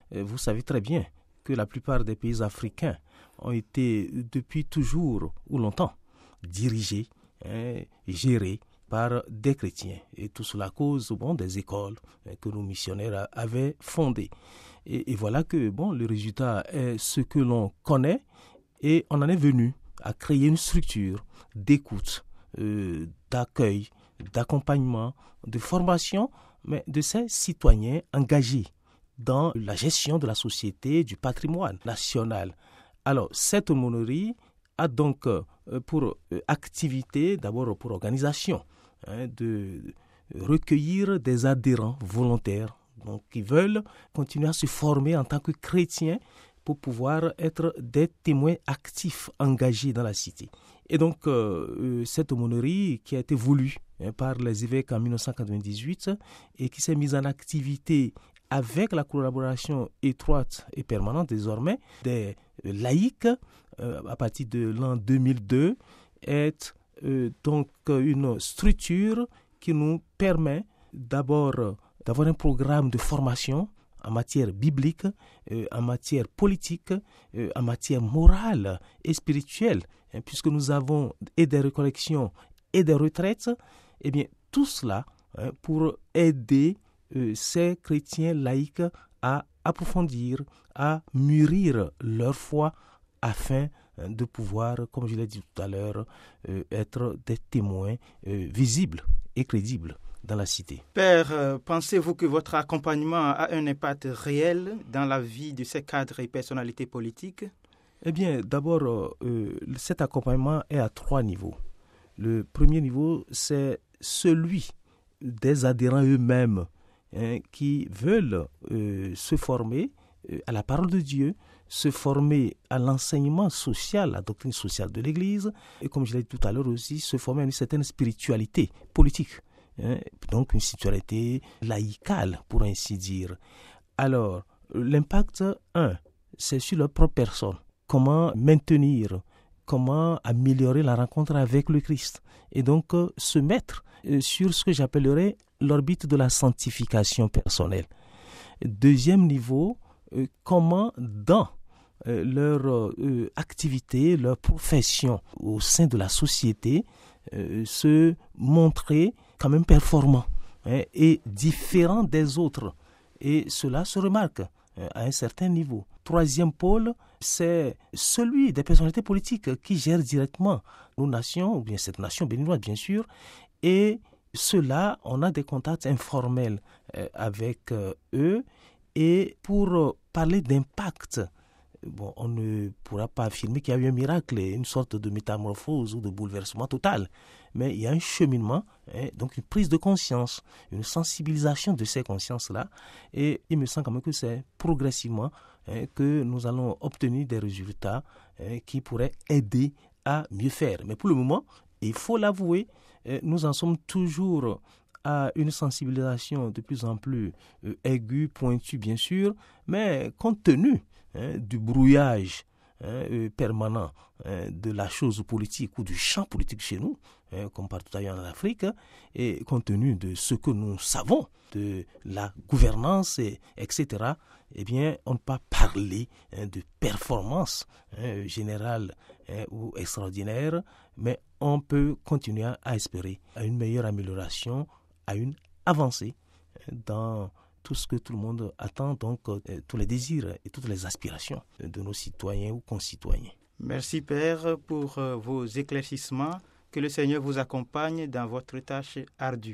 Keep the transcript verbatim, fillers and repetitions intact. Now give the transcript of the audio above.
vous savez très bien que la plupart des pays africains ont été depuis toujours ou longtemps dirigés, hein, gérés par des chrétiens. Et tout cela à cause bon, des écoles que nos missionnaires avaient fondées. Et, et voilà que bon, le résultat est ce que l'on connaît et on en est venu à créer une structure d'écoute, euh, d'accueil, d'accompagnement, de formation, mais de ces citoyens engagés dans la gestion de la société, du patrimoine national. Alors, cette aumônerie a donc euh, pour euh, activité, d'abord pour organisation, hein, de recueillir des adhérents volontaires donc, qui veulent continuer à se former en tant que chrétiens pour pouvoir être des témoins actifs engagés dans la cité. Et donc, euh, cette aumônerie qui a été voulue hein, par les évêques en dix-neuf cent quatre-vingt-dix-huit et qui s'est mise en activité avec la collaboration étroite et permanente désormais des laïcs euh, à partir de l'an deux mille deux, est euh, donc une structure qui nous permet d'abord d'avoir un programme de formation en matière biblique, euh, en matière politique, euh, en matière morale et spirituelle, hein, puisque nous avons et des récollections et des retraites, eh bien tout cela hein, pour aider euh, ces chrétiens laïcs à approfondir, à mûrir leur foi afin hein, de pouvoir, comme je l'ai dit tout à l'heure, euh, être des témoins euh, visibles et crédibles dans la cité. Père, euh, pensez-vous que votre accompagnement a un impact réel dans la vie de ces cadres et personnalités politiques? Eh bien, d'abord, euh, cet accompagnement est à trois niveaux. Le premier niveau, c'est celui des adhérents eux-mêmes hein, qui veulent euh, se former euh, à la parole de Dieu, se former à l'enseignement social, la doctrine sociale de l'Église, et comme je l'ai dit tout à l'heure aussi, se former à une certaine spiritualité politique. Hein, donc une spiritualité laïcale, pour ainsi dire. Alors, l'impact, un, c'est sur leur propre personne. Comment maintenir, comment améliorer la rencontre avec le Christ. Et donc, euh, se mettre euh, sur ce que j'appellerais l'orbite de la sanctification personnelle. Deuxième niveau, euh, comment dans euh, leur euh, activité, leur profession au sein de la société, euh, se montrer quand même performant hein, et différent des autres. Et cela se remarque hein, à un certain niveau. Troisième pôle, c'est celui des personnalités politiques qui gèrent directement nos nations, ou bien cette nation béninoise bien sûr, et cela, on a des contacts informels euh, avec euh, eux, et pour euh, parler d'impact, bon, on ne pourra pas affirmer qu'il y a eu un miracle, une sorte de métamorphose ou de bouleversement total. Mais il y a un cheminement, hein, donc une prise de conscience, une sensibilisation de ces consciences-là. Et il me semble quand même que c'est progressivement hein, que nous allons obtenir des résultats hein, qui pourraient aider à mieux faire. Mais pour le moment, il faut l'avouer, hein, nous en sommes toujours à une sensibilisation de plus en plus euh, aiguë, pointue bien sûr, mais compte tenu Hein, du brouillage hein, euh, permanent hein, de la chose politique ou du champ politique chez nous, hein, comme partout ailleurs en Afrique, et compte tenu de ce que nous savons de la gouvernance, et, etc., eh bien, on ne peut pas parler hein, de performance hein, générale hein, ou extraordinaire, mais on peut continuer à espérer à une meilleure amélioration, à une avancée hein, dans tout ce que tout le monde attend, donc euh, tous les désirs et toutes les aspirations de nos citoyens ou concitoyens. Merci Père pour euh, vos éclaircissements. Que le Seigneur vous accompagne dans votre tâche ardue.